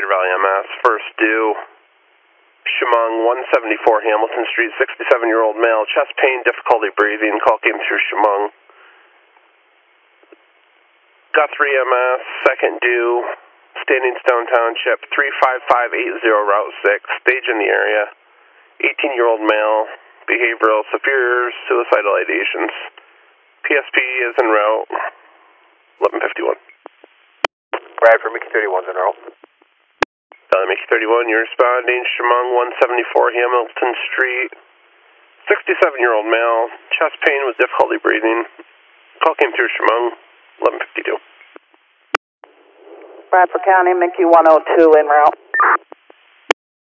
Valley MS. First due, Chemung, 174 Hamilton Street, 67-year-old male, chest pain, difficulty breathing. Call came through Chemung. Guthrie MS, second due, Standing Stone Township, 35580 Route 6, stage in the area. 18-year-old male, behavioral, severe suicidal ideations. PSP is en route, 1151. Brad for Mickey 31's en route. Mickey 31, you're responding. Chemung, 174 Hamilton Street. 67-year-old male, chest pain with difficulty breathing. Call came through Chemung, 1152. Bradford County, Mickey 102 en route.